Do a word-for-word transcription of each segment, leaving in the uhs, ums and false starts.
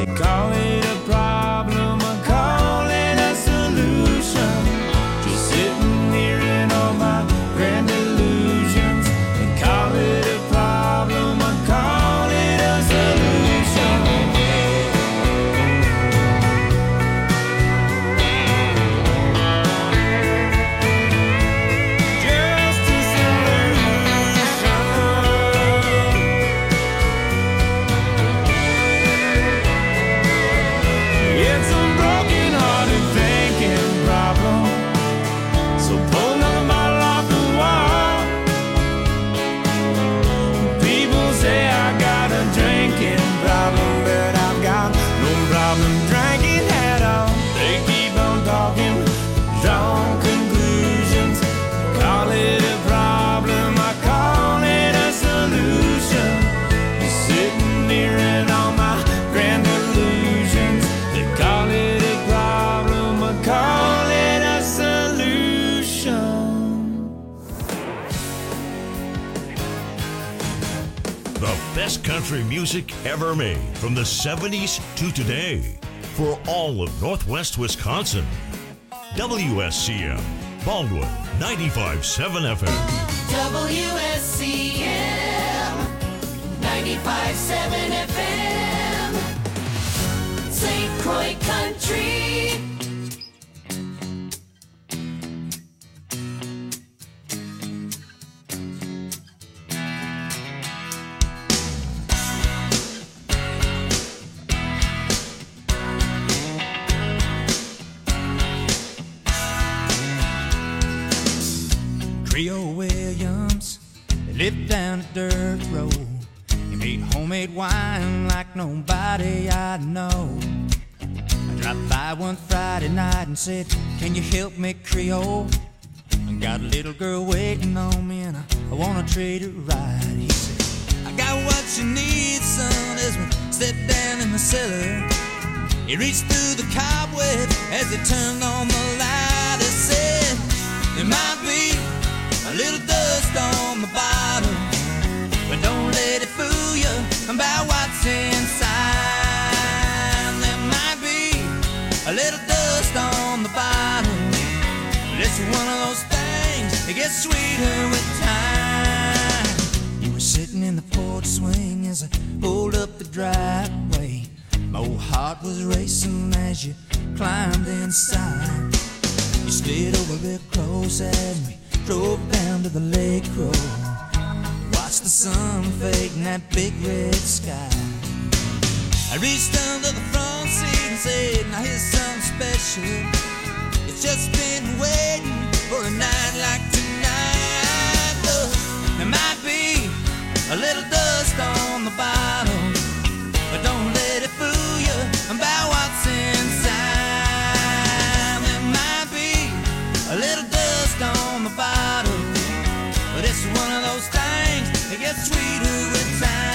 They call it a problem, I call it a solution. Just sitting here in all my grand illusions. They call it a problem, I call it a solution. Just a solution. It's a broken-hearted thinking problem. So pull another bottle off the wall. People say I got a drinking problem, but I've got no problem drinking at all. They keep on talking, drawing conclusions. Call it a problem, I call it a solution. You're sitting here in all my grand illusions. They call it a problem, I call it a solution. The best country music ever made from the seventies to today for all of Northwest Wisconsin. W S C M, Baldwin, ninety-five point seven F M. W S C M ninety-five point seven F M, Saint Croix Country. Creole Williams, they lived down a dirt road. He made homemade wine like nobody I know. I dropped by one Friday night and said, can you help me, Creole? I got a little girl waiting on me and I, I wanna treat her right. He said, I got what you need, son, as we stepped down in the cellar. He reached through the cobweb as he turned on the light. He said, there might be a little dust on the bottom, but don't let it fool you about what's inside. There might be a little dust on the bottom, but it's one of those things that gets sweeter with time. You were sitting in the porch swing as I pulled up the driveway. My old heart was racing as you climbed inside. You slid over real close as we drove down to the lake road. Watched the sun fade in that big red sky. I reached under the front seat and said, now here's something special. It's just been waiting for a night like tonight. Look, there might be a little dust on the bottom, but don't let it fool you about what's inside. There might be a little dust on the bottom, but it's one of those things that gets sweeter with time.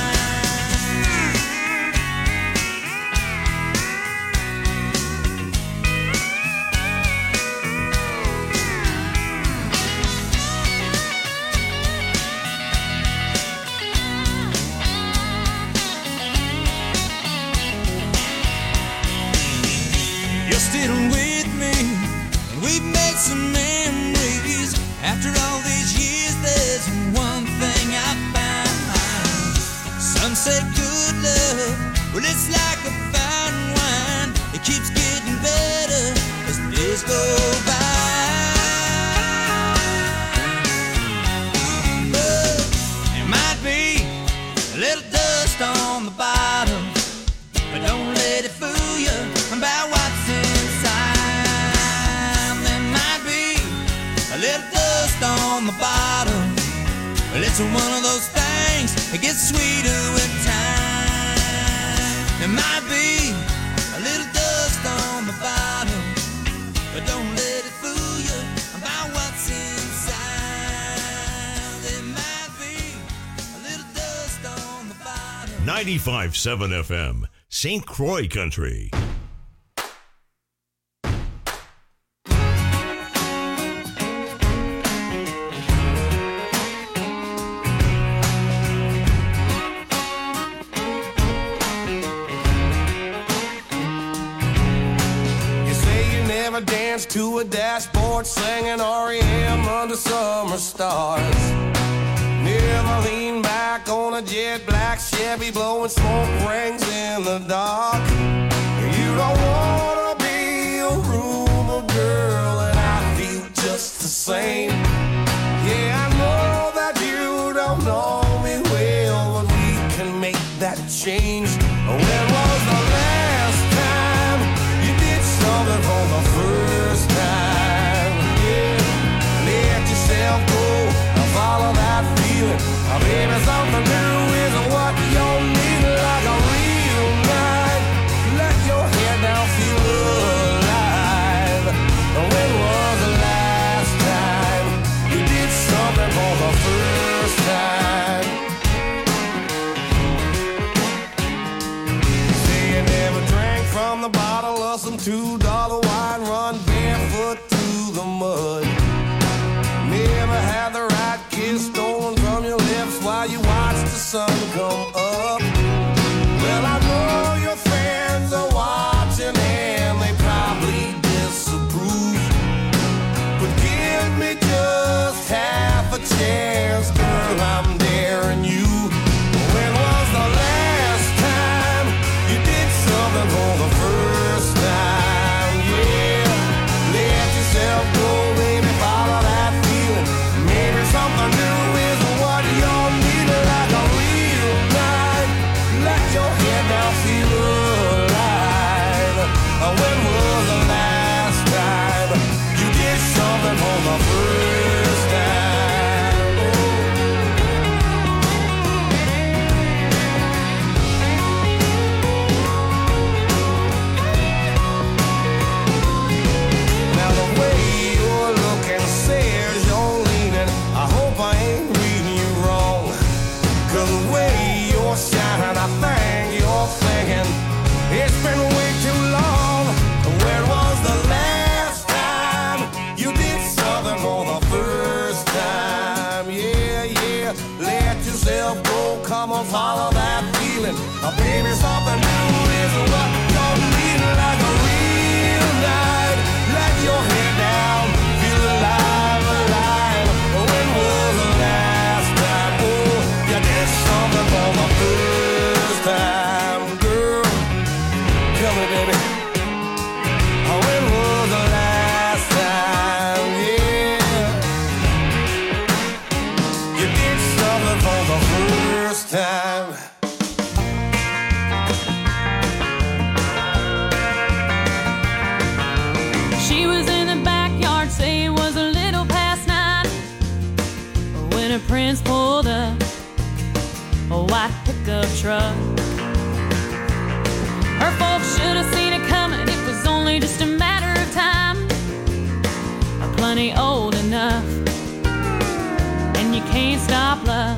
You're still with me, and we've made some memories. After all these years, there's one thing I found. Some say good love, well, it's like a fine wine. It keeps getting better as the days go by. But there might be a little dust on the bottom, but don't let it fool you about what's inside. There might be a little dust on the bottom, but it's one of those things that gets sweeter with time. There might be a little dust on the bottom, but don't let it fool you about what's inside. There might be a little dust on the bottom. ninety-five point seven F M, Saint Croix Country. to a dashboard singing R E M under summer stars. Never lean back on a jet black Chevy blowing smoke rings in the dark. You don't wanna be a rumor girl, and I feel just the same. Yeah, I know that you don't know me well, but we can make that change. When was the last time you did something for the first time? Yeah, let yourself go and follow that feeling. Maybe something new is what you need, like a real night. Let your head down, feel alive. When was the last time you did something for the first time? Say you never drank from the bottle of some two dollar wine, run barefoot through the mud. Never had the right kiss stolen from your lips while you watch the sun come up. Well, I know your friends are watching and they probably disapprove, but give me just half a chance, girl, I'm daring you. When was the last time you did something for the first time? Yeah, let yourself go, baby, follow that feeling. Maybe something new is what you'll need, like a real night. Let your head down, feel alive. When was the last time you did something for the first time? Now the way you're looking says you're leaning. I hope I ain't reading you wrong, 'cause the way you're shining, I think you're thinking it's been way too long. When was the last time you did something for the first time? Yeah, yeah, let yourself go, come on, follow that feeling. Uh, baby, something new is what you're needing, like a real night. Let your head down, feel alive, alive. When was the last time, oh, you did something for the first time, girl? Tell me, baby. When was the last time, yeah, you did something for the first time? She was in the backyard, say it was a little past nine, when her prince pulled up a white pickup truck. Her folks should have seen it coming, it was only just a matter of time. Plenty old enough, and you can't stop love.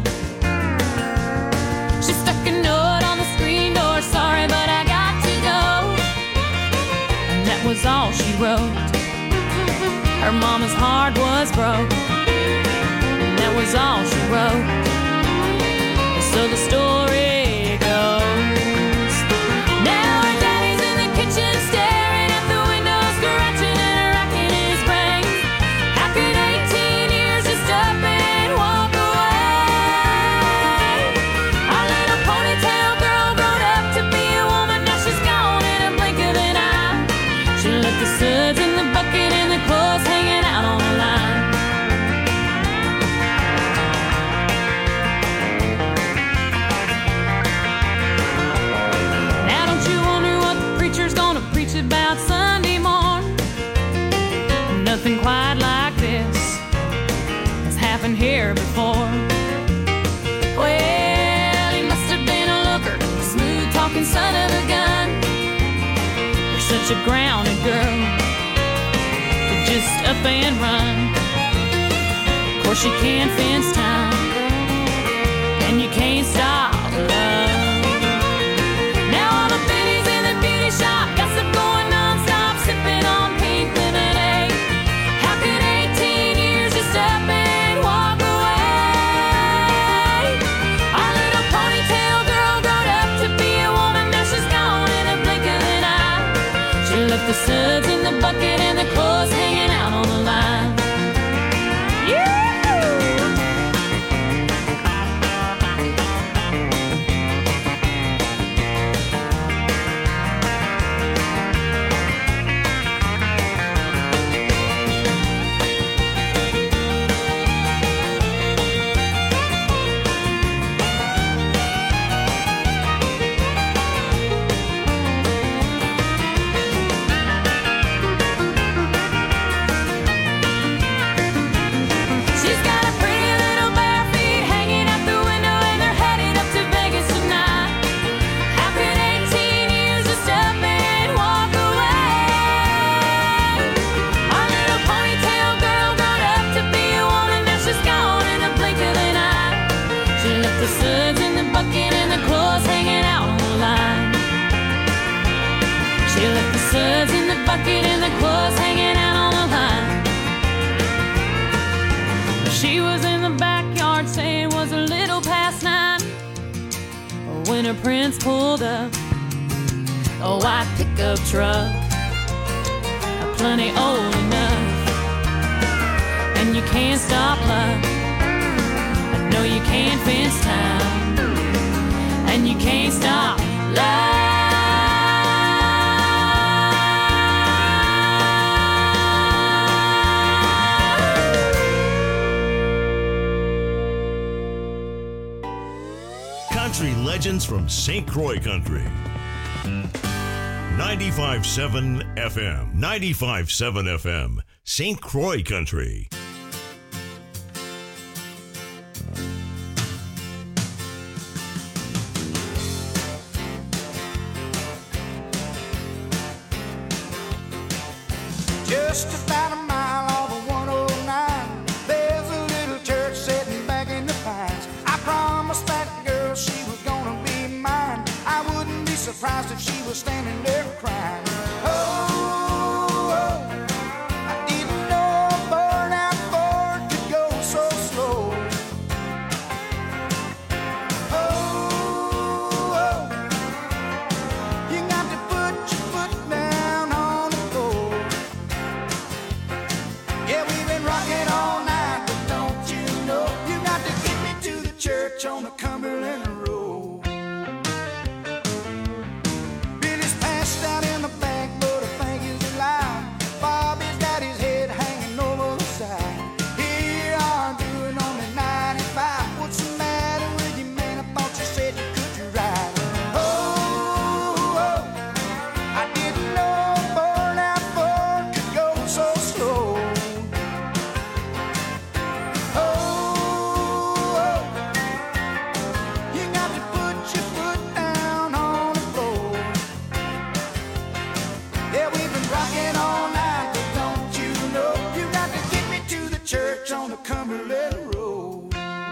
She stuck a note on the screen door, sorry but I got to go. And that was all she wrote. Her mama's heart was broke, and that was all she wrote. So the story goes, now her daddy's in the kitchen staring at the window, scratching and racking his brain. How could eighteen years just up and walk away? Our little ponytail girl grown up to be a woman, now she's gone in a blink of an eye. She left the suds in the bucket and the clothes hanging out on the line. Now don't you wonder what the preacher's gonna preach about Sunday morn? Nothing quite like this has happened here before. Well, he must have been a looker, a smooth talking son of a gun. You're such a grounded girl to just up and run. Of course you can't fence time, and you can't stop love. Now all the biddies in the beauty shop, gossip going non-stop, sipping on pink lemonade. How could eighteen years just up and walk away? Our little ponytail girl grown up to be a woman, now she's gone in a blink of an eye. She left the suds in the bucket and the clothes hanging bucket and the clothes hanging out on the line. She was in the backyard saying it was a little past nine when her prince pulled up. A white pickup truck, plenty old enough. And you can't stop love, no you can't fence time, and you can't stop love. Country legends from Saint Croix Country. ninety-five point seven F M. ninety-five point seven F M. Saint Croix Country. Just about a mile off of one oh nine, there's a little church sitting back in the pines. I promised that girl she was gonna be mine. I wouldn't be surprised if she was standing there crying. Oh, oh, I didn't know a burnout Ford could go so slow. Oh, oh, you got to put your foot down on the floor. Yeah, we've been rocking all night, but don't you know you got to get me to the church on the Cumberland Road. Billy's passed out in the back, but I think he's alive. Bobby's got his head hanging over the side. Here you are doing only ninety-five. What's the matter with you, man? I thought you said you could ride. Oh, oh, I didn't know a burnout Ford could go so slow. Oh, oh, you got to put your foot down on the floor. Yeah, we've been rocking all night, but don't you know you got to get me to the church on the Cumberland Road.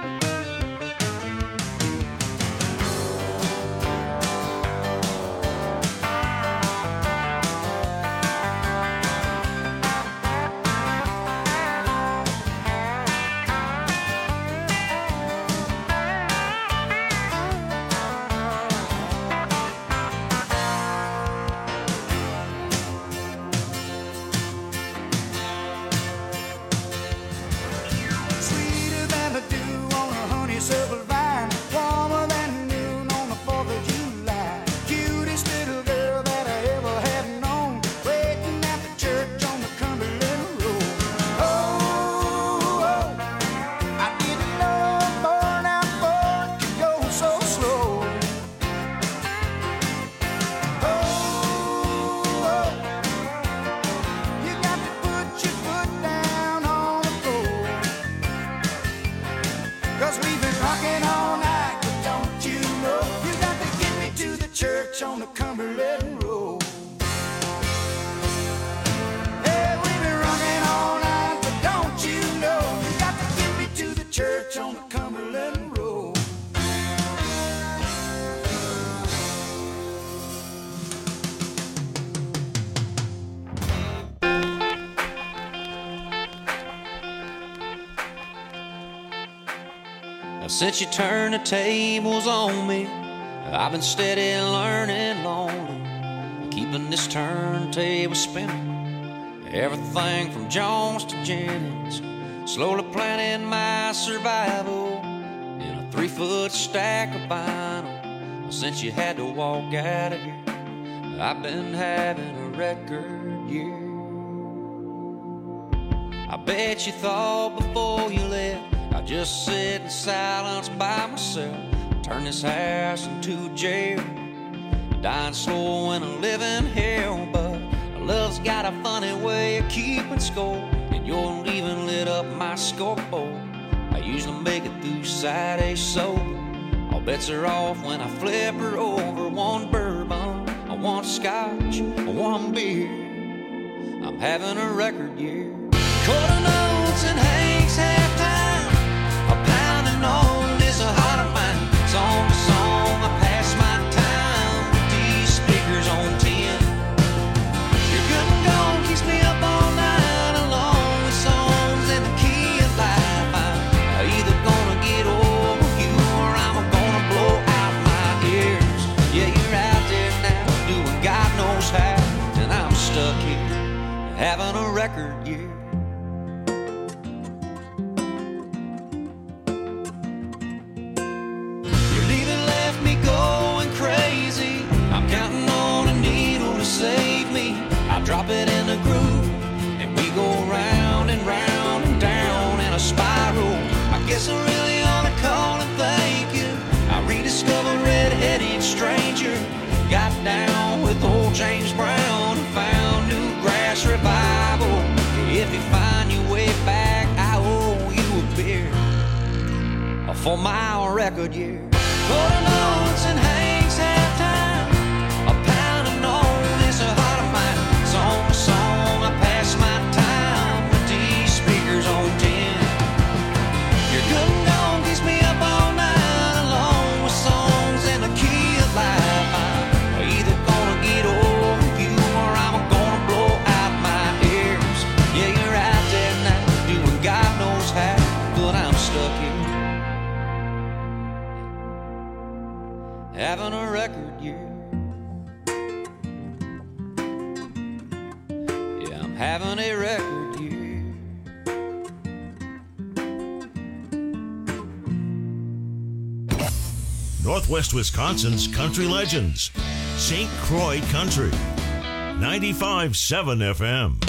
Sweeter than the dew on a honeysuckle vine, warmer than noon on the fourth of July. Cutest little girl that I ever had known, waiting at the church on the Cumberland Road. Oh, oh, I didn't know a burnout Ford could go so slow. Oh, oh, you got to put your foot down on the floor. Cause we've been rocking all night, but don't you know you got to get me to the church on the Cumberland Road. Hey, we've been rocking all night, but don't you know you got to get me to the church on the Cumberland Road. Now, since you turned the tables on me, I've been steady learning lonely, keeping this turntable spinning. Everything from Jones to Jennings, slowly planning my survival in a three-foot stack of vinyl. Since you had to walk out of here, I've been having a record year. I bet you thought before you left I'd just sit in silence by myself, turn this house into a jail, dying slow in a living hell. But love's got a funny way of keeping score, and your leaving lit up my scoreboard. I usually make it through Saturday sober. All bets are off when I flip her over. One bourbon, I want scotch, I want beer. I'm having a record year. Quarter notes and Hank's halftime, a pounding on this heart of mine. Song to song, I pass my time with these speakers on ten. You're good and gone. having a record year. Your leaving left me going crazy. I'm counting on a needle to save me. I drop it in the groove and we go round and round and down in a spiral. I guess I really ought to call and thank you. I rediscovered Red-Headed Stranger. Got down with old James Brown and found new grass revival. If you find your way back, I owe you a beer for my record year. Golden notes and Hank's halftime, a pound of known is a heart of mine. Song to song, I pass my time with these speakers on ten. Your good and gone keeps me up all night, along with songs in the key of life. I'm either gonna get over you or I'm gonna blow out my ears. Yeah, you're out there now, doing God knows how, but I'm stuck here having a record year. Yeah, I'm having a record year. Northwest Wisconsin's country legends. Saint Croix Country. ninety-five point seven F M.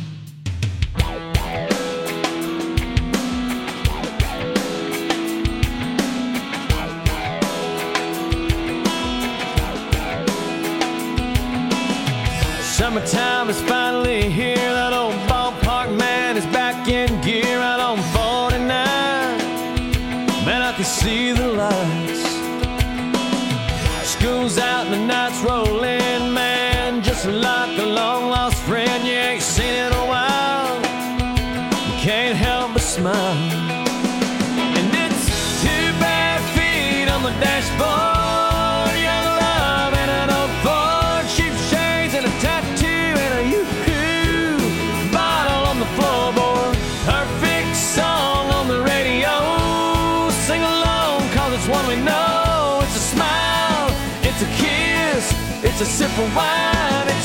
Summertime is finally here. That old ballpark man is back in gear out on forty-nine. Man, I can see the lights. School's out and the night's rolling, man. Just like a long lost friend you ain't seen in a while. You can't help but smile. And it's two bare feet on the dashboard, young love and an old Ford, cheap shades and a tattoo and a yoo-hoo bottle on the floorboard. Perfect song on the radio. Sing along, cause it's one we know. It's a smile, it's a kiss, it's a sip of wine. It's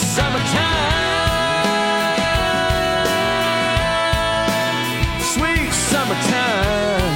summertime, sweet summertime.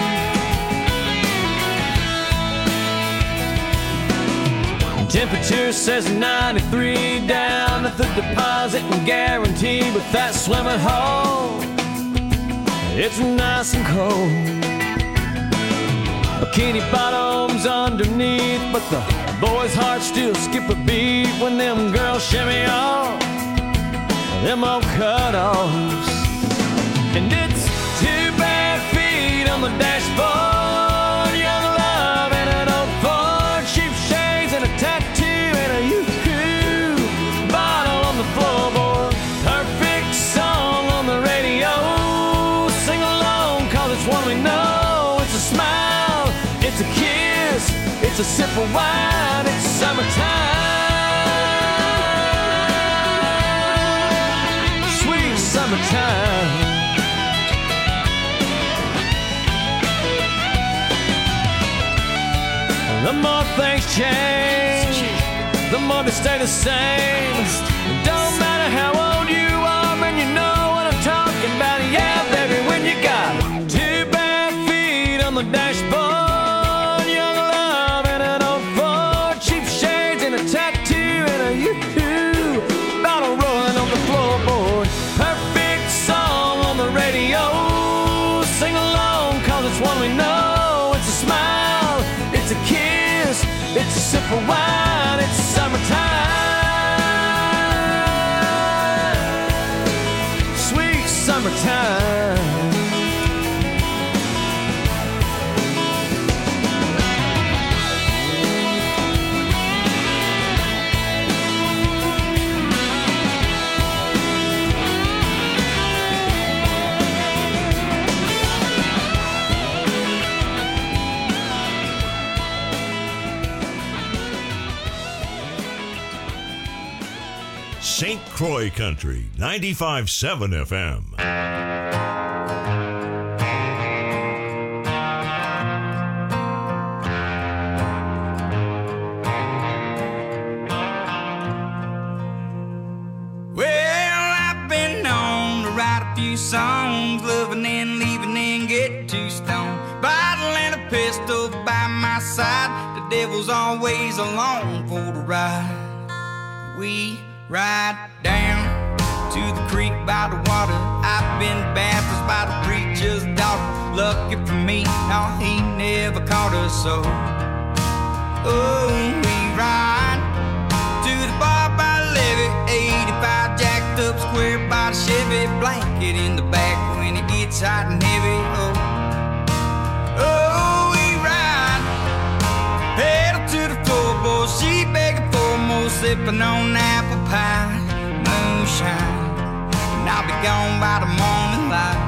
Temperature says ninety-three down at the deposit and guarantee, but that swimming hole, it's nice and cold. Bikini bottoms underneath, but the boys' hearts still skip a beat when them girls shimmy off them old cutoffs. And it's two bare feet on the dashboard, young love and an old Ford, cheap shades and a tattoo and a yoo-hoo bottle on the floorboard. Perfect song on the radio. Sing along, cause it's one we know. It's a smile, it's a kiss, it's a sip of wine. It's summertime, sweet summertime. The more things change, the more they stay the same. It don't matter how old you are, man, you know what I'm talking about. Yeah, baby, when you got two bare feet on the dashboard, young love and an old Ford, cheap shades and a tattoo and a yoo-hoo bottle rolling on the floorboard. Perfect song on the radio. Sing along, cause it's one we know. It's a smile, it's a kiss, it's a sip of wine. It's summertime, sweet summertime. Saint Croix Country, ninety-five point seven F M. Well, I've been always along for the ride. We ride down to the creek by the water. I've been baptized by the preacher's daughter. Lucky for me, no, he never caught us so. Oh, we ride to the bar by the levee, eighty-five jacked up square by the Chevy, blanket in the back when it gets hot and heavy. Oh, oh, we ride pedal to the floorboard, she begging for more, sipping on apple pie, moonshine, and I'll be gone by the morning light.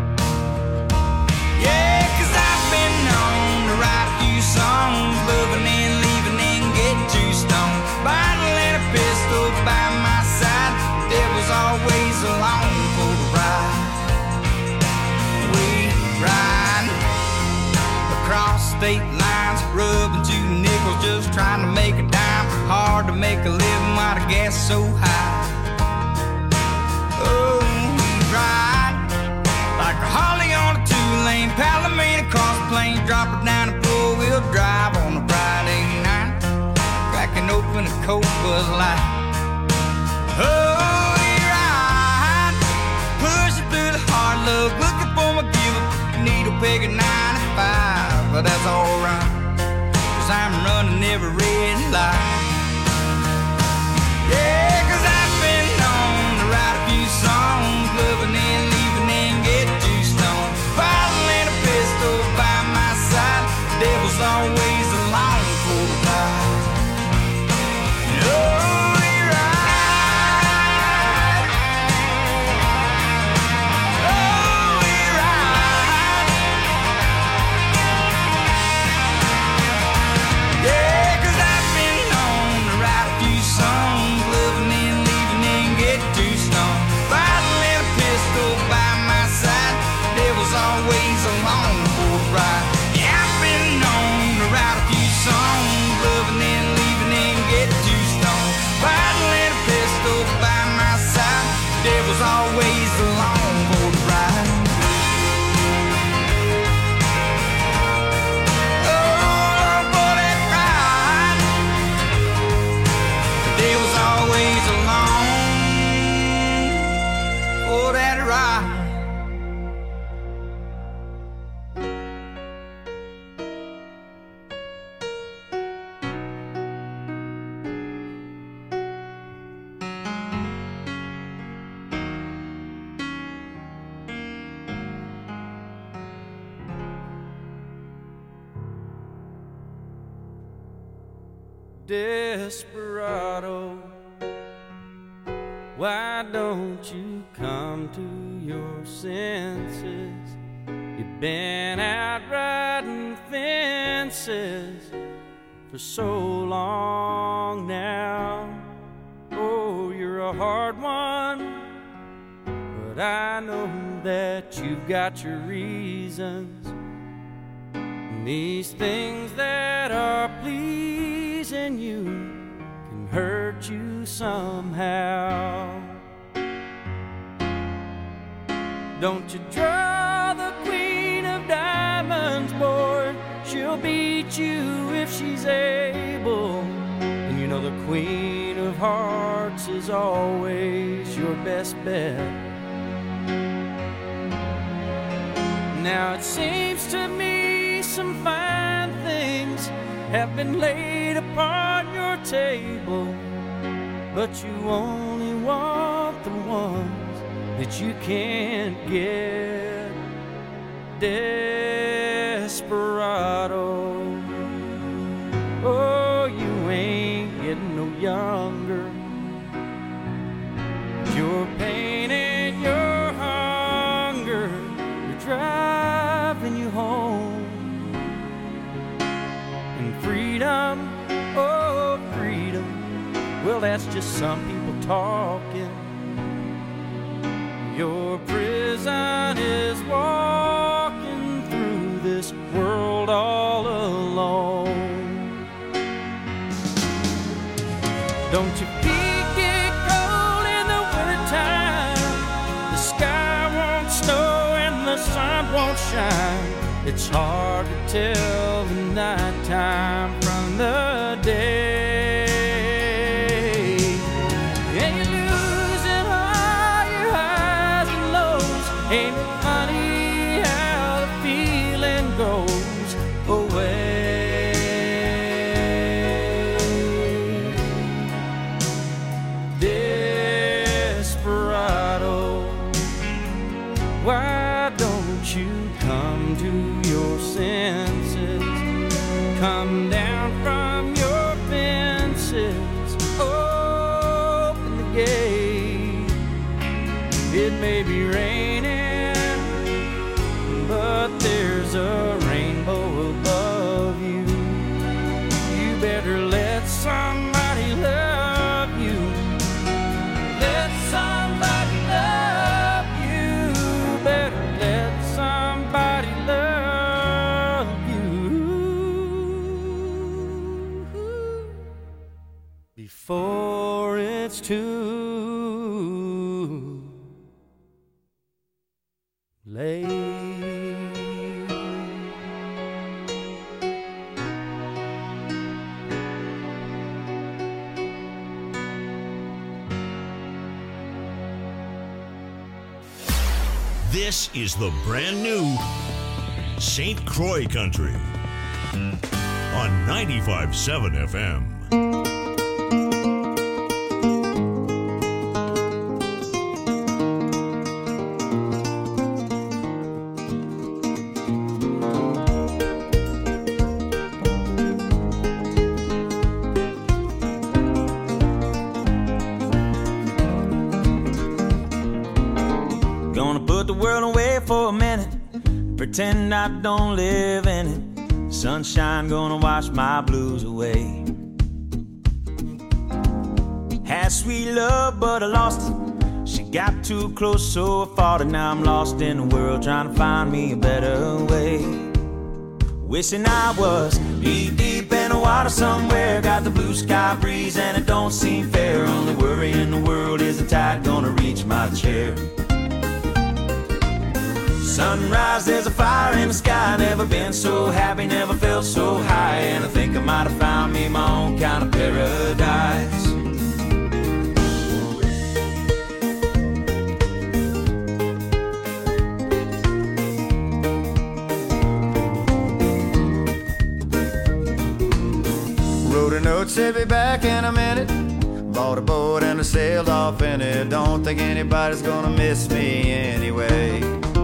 Yeah, 'cause I've been known to write a few songs, loving and leaving and get too stoned. Bottle and a pistol by my side, there was always along for the ride. We ride across state lines, rubbing two nickels, just trying to make a dime. Hard to make a living while the gas is so high. Oh, we ride like a Harley on a two-lane, Palomino across the plains, drop it down a four-wheel drive on a Friday night, cracking open a Coke Bud Light. Oh, we ride, pushing through the hard luck, looking for my give-up, needle peg at ninety-five, but that's alright, 'cause I'm running every red light. Yeah, 'cause I've been known to write a few songs, loving and leaving and get too stoned. Bottle and a pistol by my side, the devil's always along for the ride. Oh, we ride. Oh, we ride. Yeah, 'cause I've been known to write a few songs, loving and leaving and get too stoned. Bottle and a pistol by my side, devil's always along for the ride. Yeah, I've been known to write a few songs, loving and leaving and get too stoned. Bottle and a pistol by my side, devil's always along for the ride. Oh, for that ride, the devil's always along for that ride. Desperado, why don't you come to your senses? You've been out riding fences for so long now. Oh, you're a hard one, but I know that you've got your reasons. These things that are pleasing you can hurt you somehow. Don't you draw the queen of diamonds, boy, she'll beat you if she's able. And you know the queen of hearts is always your best bet. Now it seems to me some fine things have been laid upon your table, but you only want the ones that you can't get. Desperado, oh, you ain't getting no younger. Your pain and your hunger, you're driving you home. Freedom, oh freedom, well that's just some people talking. Your prison is walking through this world all alone. Don't your feet get cold in the wintertime? The sky won't snow and the sun won't shine. It's hard to tell the nighttime from the day. And you're losing all your highs and lows. Ain't it funny how the feeling goes away? Desperado, why don't you come to your senses? Come down from your fences, open the gate. It may be raining, but there's a rainbow above you. You better let somebody love you. Let somebody love you. Better let somebody love you before it's too late. This is the brand new Saint Croix Country on ninety-five point seven F M. Gonna put the world away for a minute, pretend I don't live in it. Sunshine gonna wash my blues away. Had sweet love, but I lost it. She got too close, so I fought it. Now I'm lost in the world, trying to find me a better way. Wishing I was deep, deep in the water somewhere. Got the blue sky breeze and it don't seem fair. Only worry in the world is the tide gonna reach my chair. Sunrise, there's a fire in the sky. Never been so happy, never felt so high. And I think I might have found me my own kind of paradise. Wrote a note, said be back in a minute. Bought a boat and I sailed off in it. Don't think anybody's gonna miss me anyway.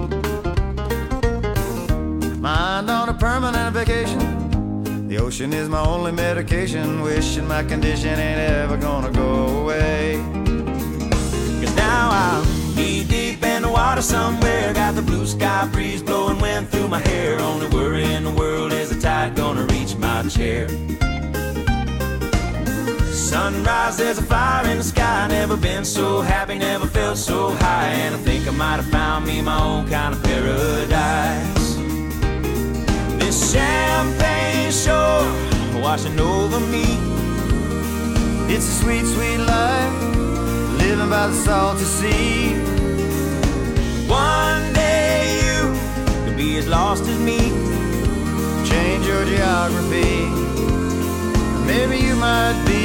Mind on a permanent vacation. The ocean is my only medication. Wishing my condition ain't ever gonna go away. Cause now I'm knee deep in the water somewhere. Got the blue sky breeze blowing wind through my hair. Only worry in the world is the tide gonna reach my chair. Sunrise, there's a fire in the sky. Never been so happy, never felt so high. And I think I might have found me my own kind of paradise. This champagne shore washing over me. It's a sweet, sweet life, living by the salty sea. One day you could be as lost as me. Change your geography, maybe you might be.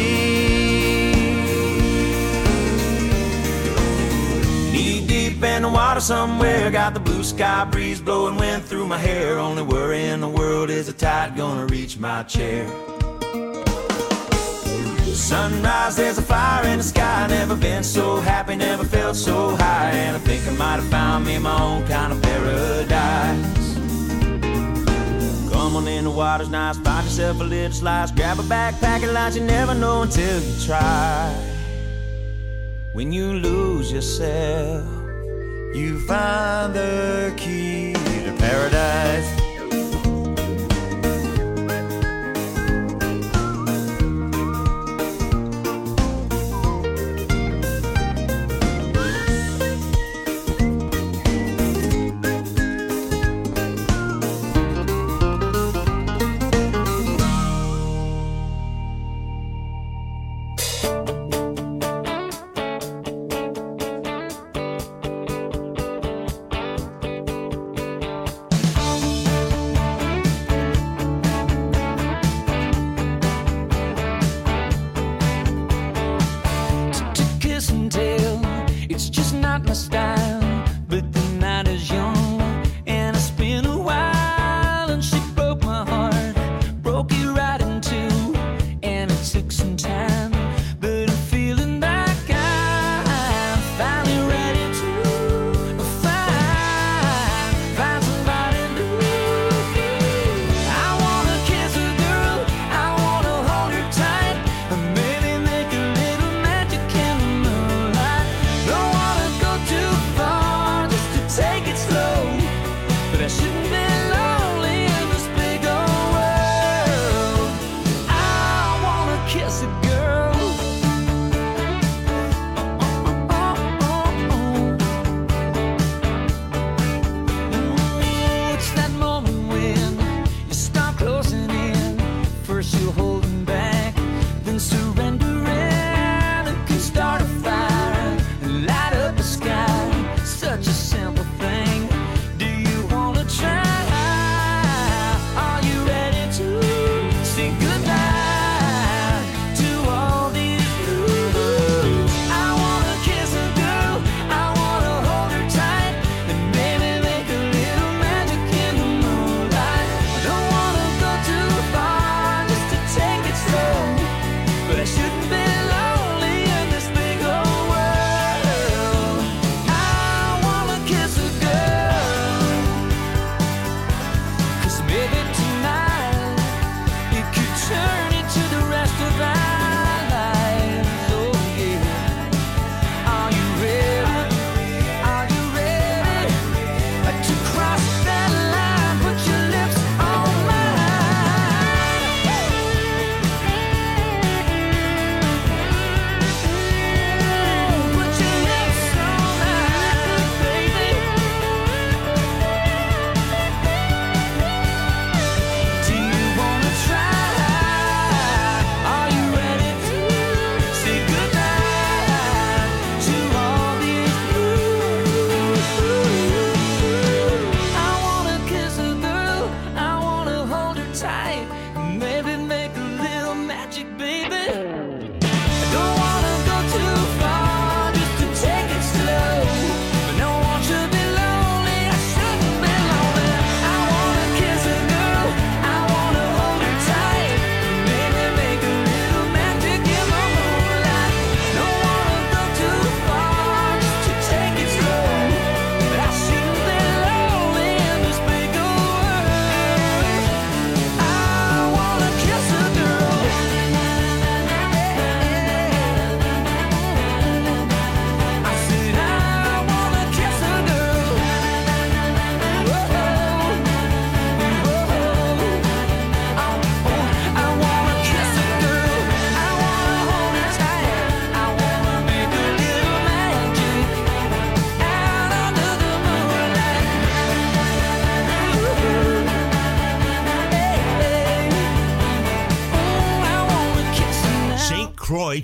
Knee deep in the water somewhere. Got the blue sky breeze blowing wind through my hair. Only worry in the world is the tide gonna reach my chair. Sunrise, there's a fire in the sky. Never been so happy, never felt so high. And I think I might have found me my own kind of paradise. Come on in, the water's nice. Find yourself a little slice. Grab a backpack and lunch. You never know until you try. When you lose yourself, You find the key to paradise.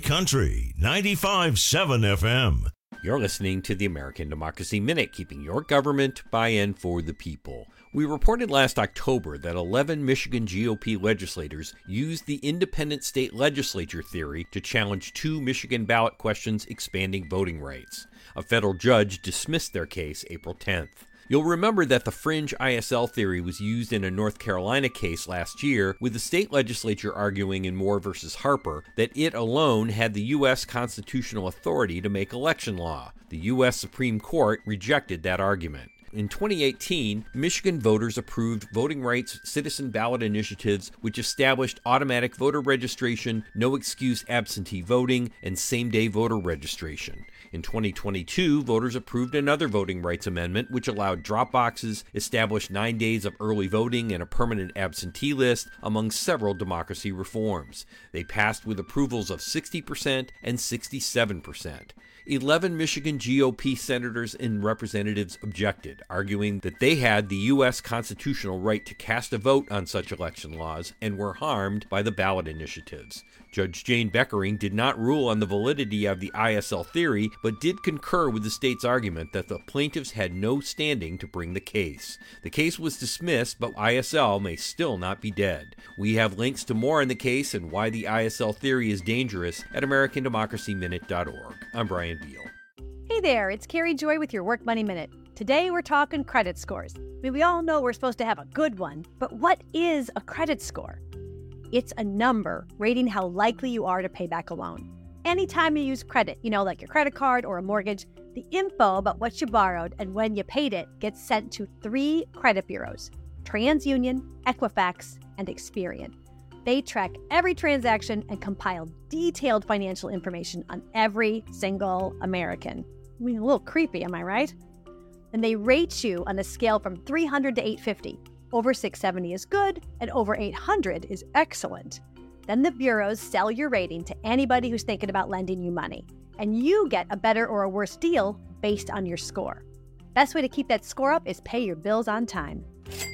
Country ninety-five point seven F M. You're listening to the American Democracy Minute, keeping your government by and for the people. We reported last October that eleven Michigan G O P legislators used the independent state legislature theory to challenge two Michigan ballot questions expanding voting rights. A federal judge dismissed their case April tenth. You'll remember that the fringe I S L theory was used in a North Carolina case last year, with the state legislature arguing in Moore versus Harper that it alone had the U S constitutional authority to make election law. The U S Supreme Court rejected that argument. In twenty eighteen, Michigan voters approved voting rights citizen ballot initiatives which established automatic voter registration, no-excuse absentee voting, and same-day voter registration. In twenty twenty-two, voters approved another voting rights amendment which allowed drop boxes, established nine days of early voting, and a permanent absentee list, among several democracy reforms. They passed with approvals of sixty percent and sixty-seven percent. eleven Michigan G O P senators and representatives objected, arguing that they had the U S constitutional right to cast a vote on such election laws and were harmed by the ballot initiatives. Judge Jane Beckering did not rule on the validity of the I S L theory, but did concur with the state's argument that the plaintiffs had no standing to bring the case. The case was dismissed, but I S L may still not be dead. We have links to more on the case and why the I S L theory is dangerous at American Democracy Minute dot org. I'm Brian Beal. Hey there, it's Carrie Joy with your Work Money Minute. Today we're talking credit scores. I mean, we all know we're supposed to have a good one, but what is a credit score? It's a number rating how likely you are to pay back a loan. Anytime you use credit, you know, like your credit card or a mortgage, the info about what you borrowed and when you paid it gets sent to three credit bureaus: TransUnion, Equifax, and Experian. They track every transaction and compile detailed financial information on every single American. I mean, a little creepy, am I right? And they rate you on a scale from three hundred to eight fifty. Over six seventy is good, and over eight hundred is excellent. Then the bureaus sell your rating to anybody who's thinking about lending you money, and you get a better or a worse deal based on your score. Best way to keep that score up is pay your bills on time.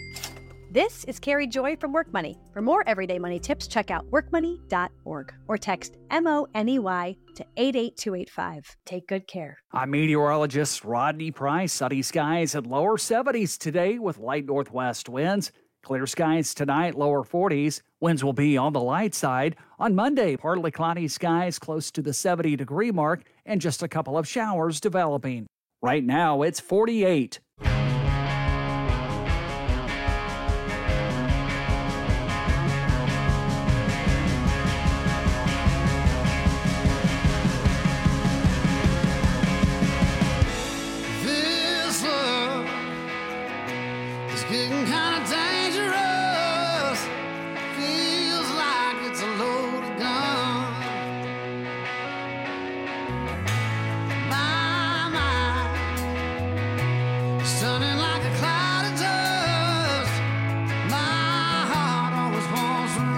This is Carrie Joy from Work Money. For more everyday money tips, check out work money dot org or text M O N E Y to eight eight two eight five. Take good care. I'm meteorologist Rodney Price. Sunny skies at lower seventies today with light northwest winds. Clear skies tonight, lower forties. Winds will be on the light side. On Monday, partly cloudy skies close to the seventy degree mark and just a couple of showers developing. Right now, it's forty-eight. Getting kind of dangerous. Feels like it's a loaded gun. My mind is turning like a cloud of dust. My heart always wants to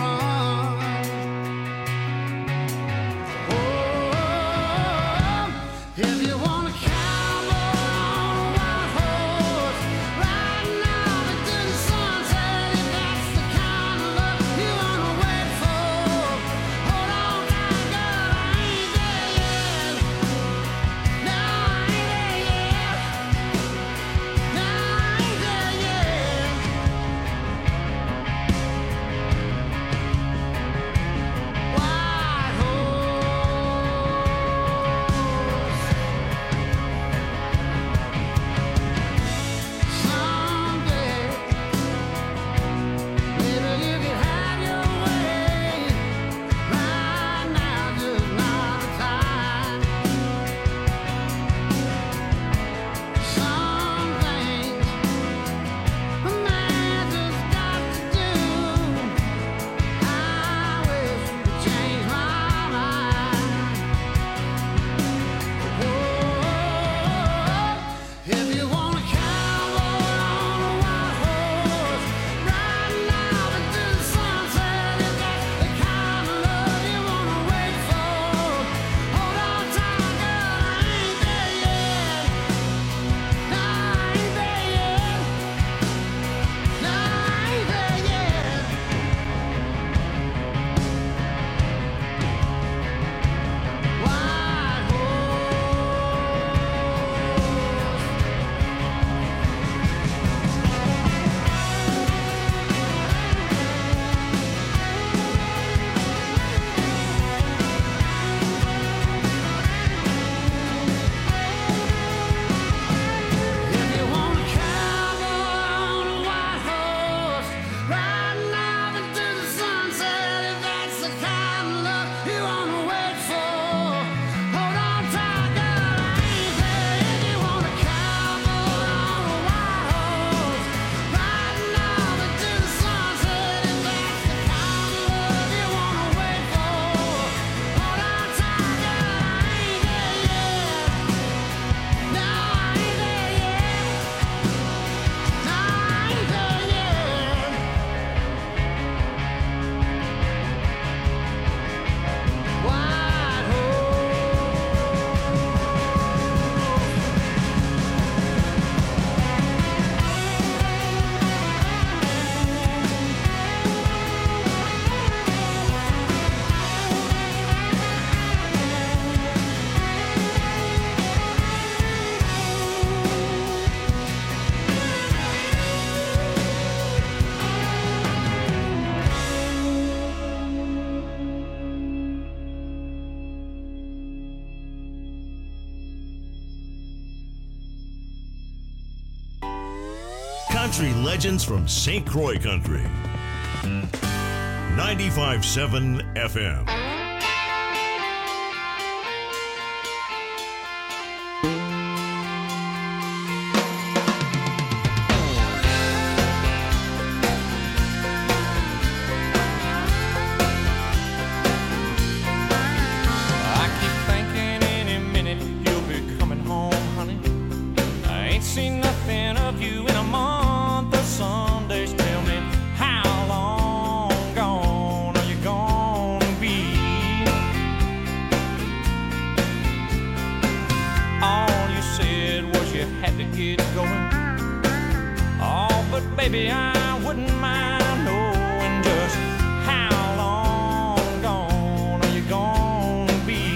run. Oh, if you want to cowboy on a wild horse, right now. country legends from Saint Croix Country. ninety-five point seven F M. Seen nothing of you in a month of Sundays. Tell me, how long gone are you gonna be? All you said was you had to get going. Oh, but baby, I wouldn't mind knowing just how long gone are you gonna be?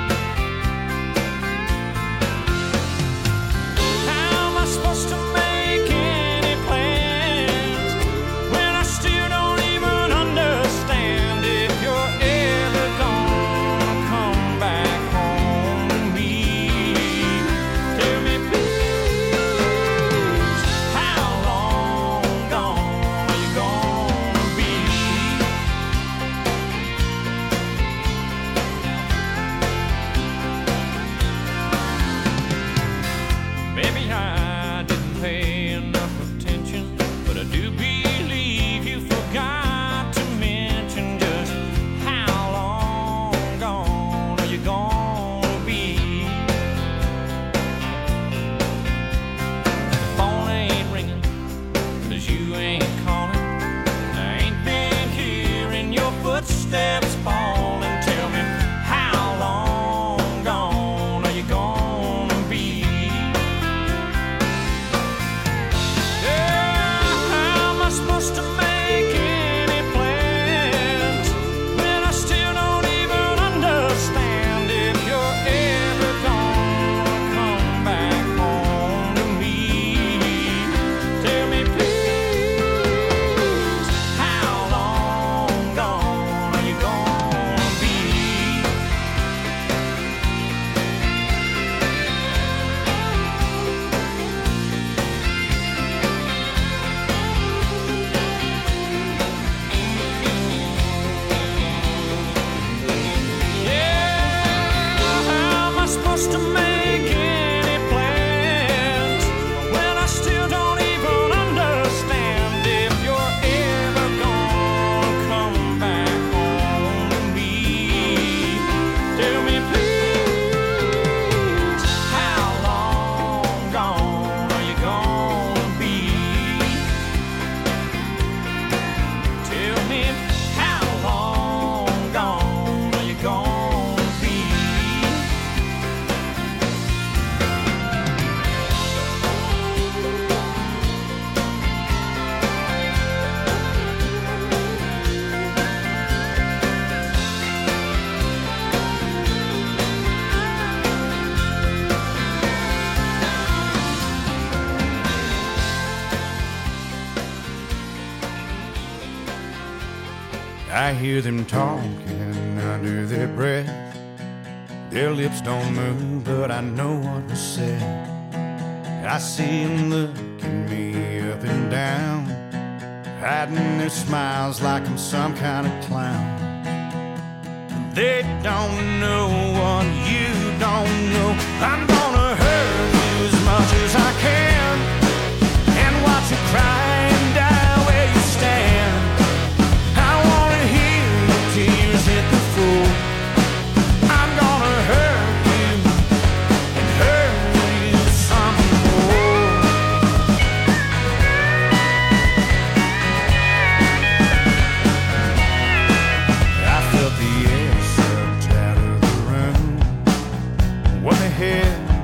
Supposed to make any plans when I still don't even understand if you're ever gonna come back home to me. Tell me please, how long gone are you gonna be? Baby, I pay enough attention, but I do believe you forgot to mention just how long gone are you gonna be? The phone ain't ringing, 'cause you ain't calling. I ain't been hearing your footsteps falling. Tell me, how long gone are you gonna be? Supposed to make any plans when I still don't even understand if you're ever gonna come back home to me. Tell me please, how long gone are you gonna be? Supposed to make any plans when I still don't even understand if you're ever gonna come back home to me. Tell me please, how long gone are you gonna be? Tell me, how long gone are you gonna be? I hear them talking under their breath. Their lips don't move, but I know what was said. I see them looking me up and down, hiding their smiles like I'm some kind of clown. They don't know what you don't know. I'm gonna hurt you as much as I can, and watch you cry and die where you stand. I wanna hear your tears hit the floor. I'm gonna hurt you and hurt you some more. I felt the air sucked out of the room. What the hell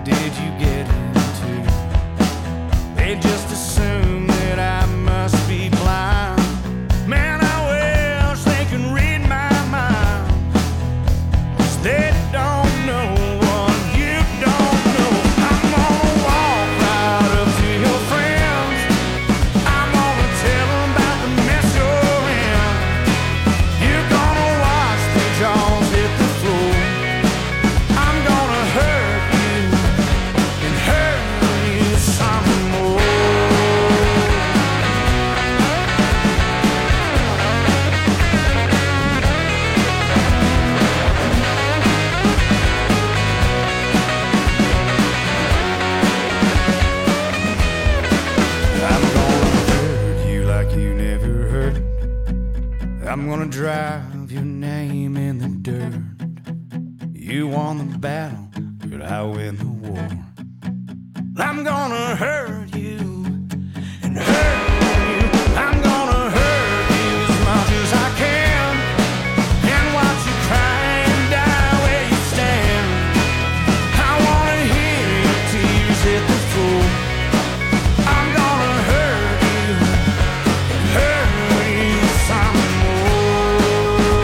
I'm gonna drive your name in the dirt. You won the battle, but I win the war. I'm gonna hurt you and hurt you. I'm gonna hurt you as much as I can, and watch you cry and die where you stand. I wanna hear your tears hit the floor. I'm gonna hurt you and hurt you some more.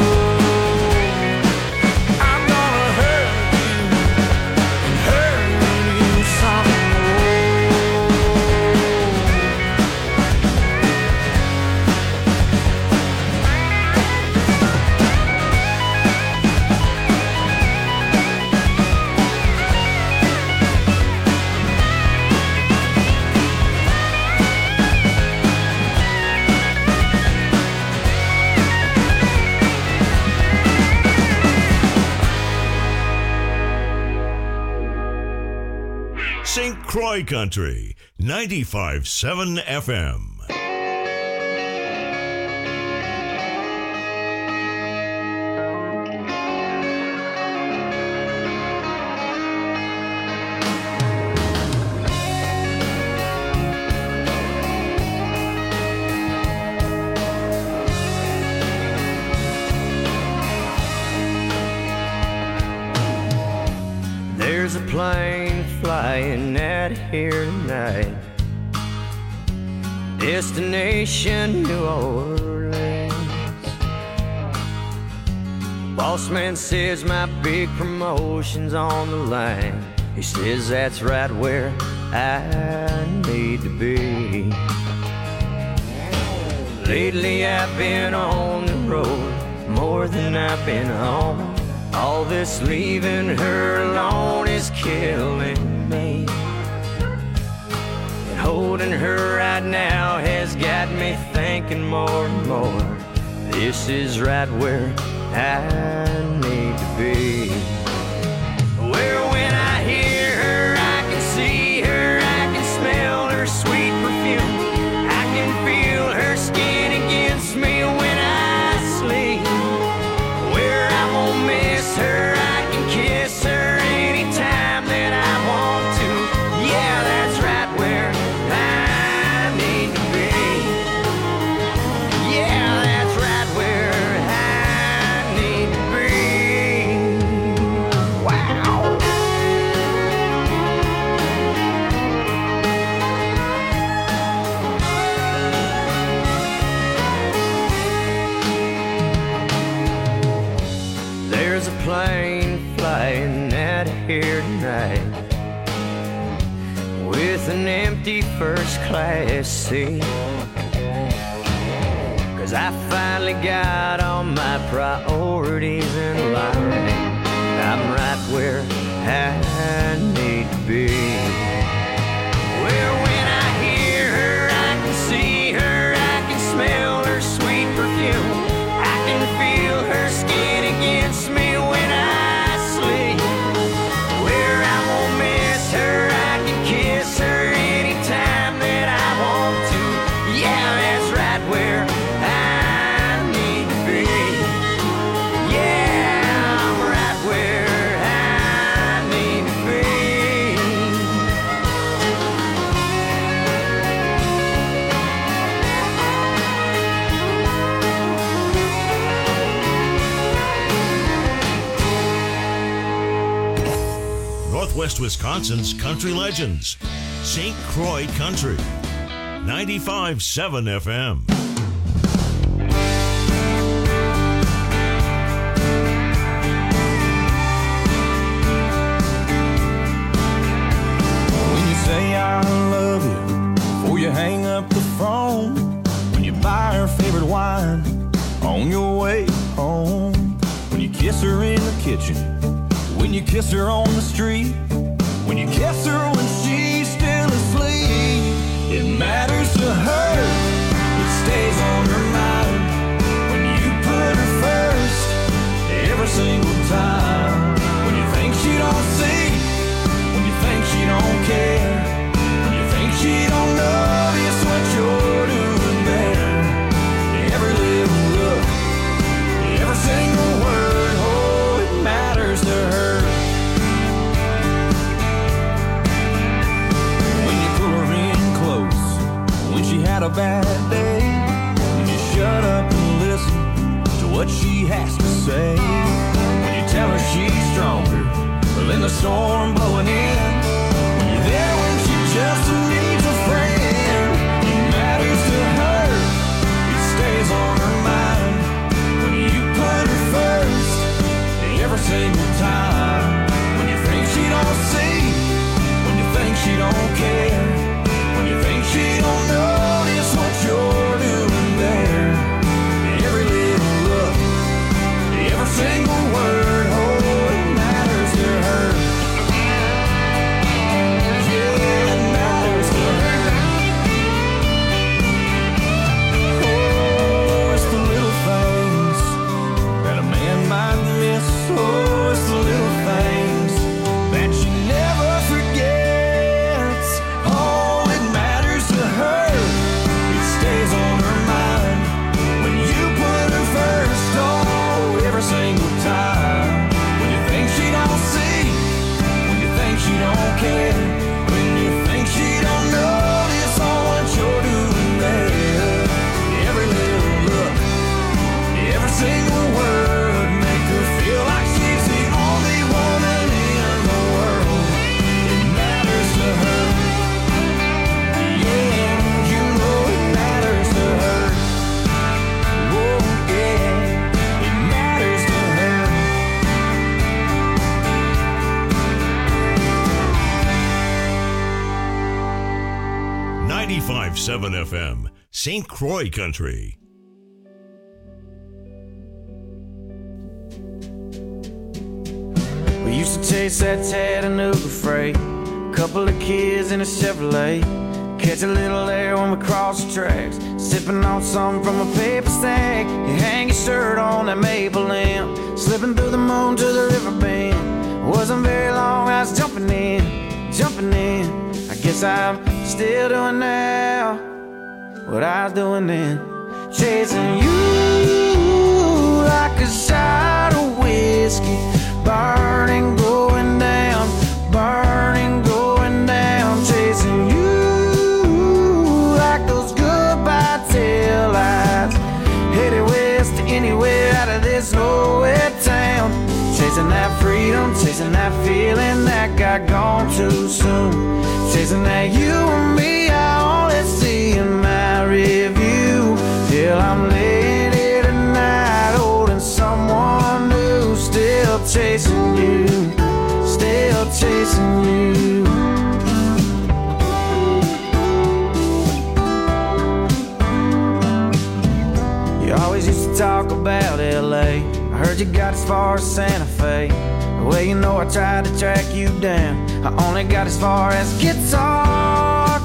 I'm gonna hurt you and hurt you some more. Saint Croix Country, ninety-five point seven F M. There's a plane flying out here tonight, destination New Orleans. Boss man says my big promotion's on the line. He says that's right where I need to be. Lately I've been on the road more than I've been home. All this leaving her alone is killing me. And holding her right now has got me thinking more and more. This is right where I need to be. Where when I hear her, I can see her, I can smell her sweet perfume. I can feel her skin against me when I sleep. Where I won't miss her, I can kiss her anytime that I want to. Yeah, that's right where I need to be. Yeah, that's right where I need to be. Wow. There's a plane flying out of here tonight with an empty first class seat. Cause I finally got all my priorities in line. I'm right where I need to be. Where when I hear her, I can see her, I can smell her sweet perfume. I can feel her skin against me when I sleep. Where I won't miss her, I can kiss her anytime that I want to. Yeah, that's right where I need to be. Yeah, I'm right where I need to be. Northwest Wisconsin's country legends. Saint Croix Country, ninety-five point seven F M. When you say I love you before you hang up the phone, when you buy her favorite wine on your way home, when you kiss her in the kitchen, when you kiss her on the street, when you kiss her when she's still asleep, it matters to her, it stays on her mind. When you put her first every single time, when you think she don't see, when you think she don't care, when you think she don't notice what you're doing there, every little look don't care. When you think she don't notice all what you're doing there. Every little look, every single word, make her feel like she's the only woman in the world. It matters to her. Yeah, you know it matters to her. Oh yeah, it matters to her. ninety-five point seven F M, Saint Croix Country. We used to chase that Chattanooga freight, couple of kids in a Chevrolet, catch a little air when we cross the tracks, sipping on something from a paper stack. You hang your shirt on that maple limb, slipping through the moon to the river bend. Wasn't very long, I was jumping in, jumping in. I guess I'm still doing now what I was doing then, chasing you like a shot of whiskey, burning, going down, burning, going down, chasing you like those goodbye tail lights, headed west to anywhere out of this nowhere town, chasing that freedom, chasing that feeling that got gone too soon, chasing that you and me I only see in my review, till I'm laying here tonight holding someone new, still chasing you, still chasing you. You always used to talk about L A, I heard you got as far as Santa Fe. Well, you know I tried to track you down, I only got as far as Guitar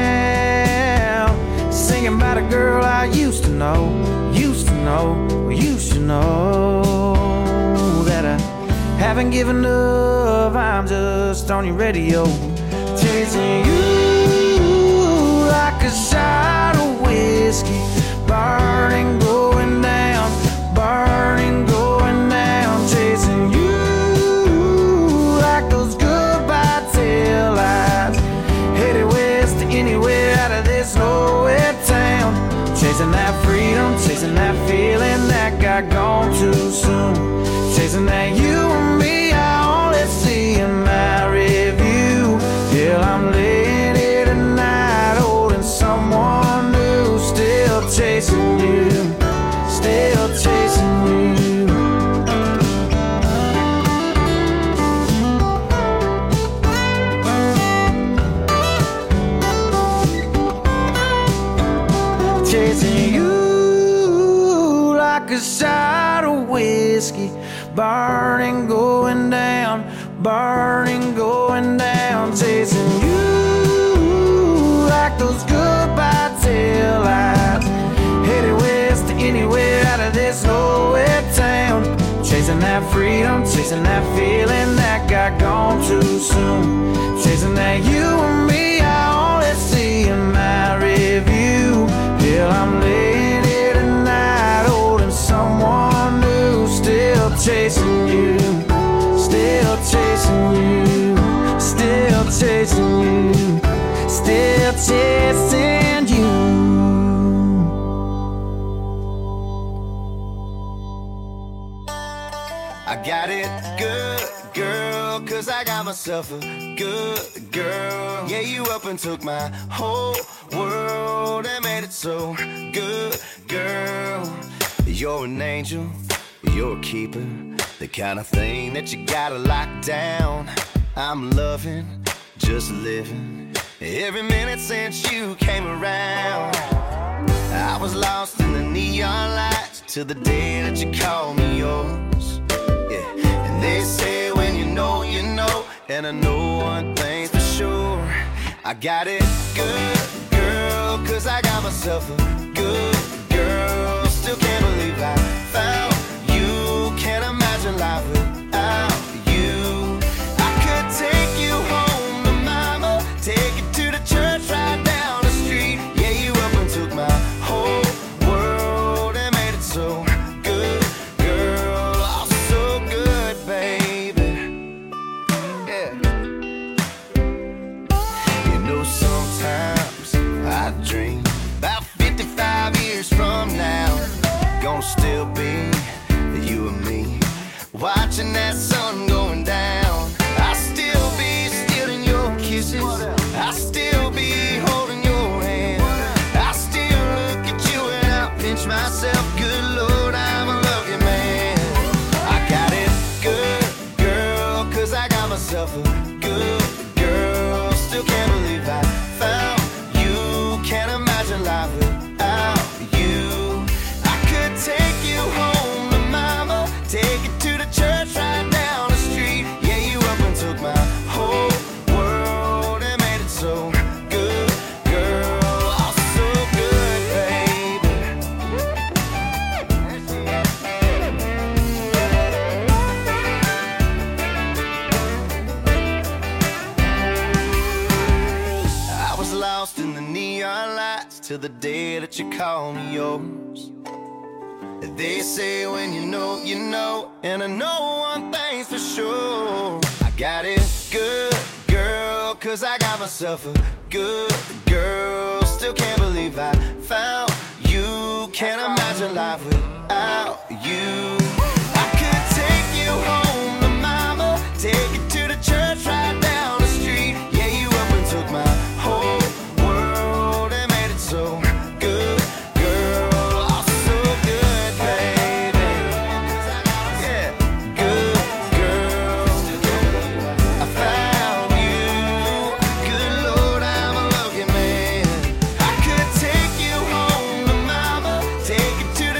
Town, singing about a girl I used to know, used to know, used to know, that I haven't given up, I'm just on your radio, chasing you like a shot of whiskey, burning, going down, burning, going down, chasing you like those goodbye tail lights, headed west to anywhere out of this nowhere town, chasing that freedom, chasing that feeling that got gone too soon, chasing that you and me I only see in my review, till I'm laying here tonight holding someone new, still chasing you, still chasing you. Chasing you like a shot of whiskey, burning, going down, burning, going down, chasing you like those goodbye tail lights, headed west to anywhere out of this nowhere town, chasing that freedom, chasing that feeling that got gone too soon, chasing that you and me I only see in my review, till I'm laying here tonight holding someone new, still chasing you, still chasing you, still chasing you, still chasing you. I got it good, girl, cause I got myself a good girl. Yeah, you up and took my whole world and made it so good, girl. You're an angel, you're a keeper, the kind of thing that you gotta lock down. I'm loving, just living, every minute since you came around. I was lost in the neon lights till the day that you called me yours. Yeah, and they say when you know, you know, and I know one thing's for sure, I got it good, girl, cause I got myself a good girl. Still can't believe I found you, can't imagine life without you. I could take you home to mama, take you to the church right down the street. Yeah, you up and took my whole world and made it so good, girl. Oh, so good, baby. Yeah. kisses, I'll still be holding your hand. I still look at you and I pinch myself. Good Lord, I'm a lucky man. I got it good, girl, cause I got myself a good girl. Still can't believe I found you. Can't imagine life without you. I could take you home to mama, take you to the church right down the street. Yeah, you up and took my whole world and made it so good, girl. Oh, so good, baby. I was lost in the neon lights till the day that you called me yours. They say when you know, you know, and I know one thing's for sure. I got it good, girl, cause I got myself a good girl. Still can't believe I found you. Can't imagine life without you. I could take you home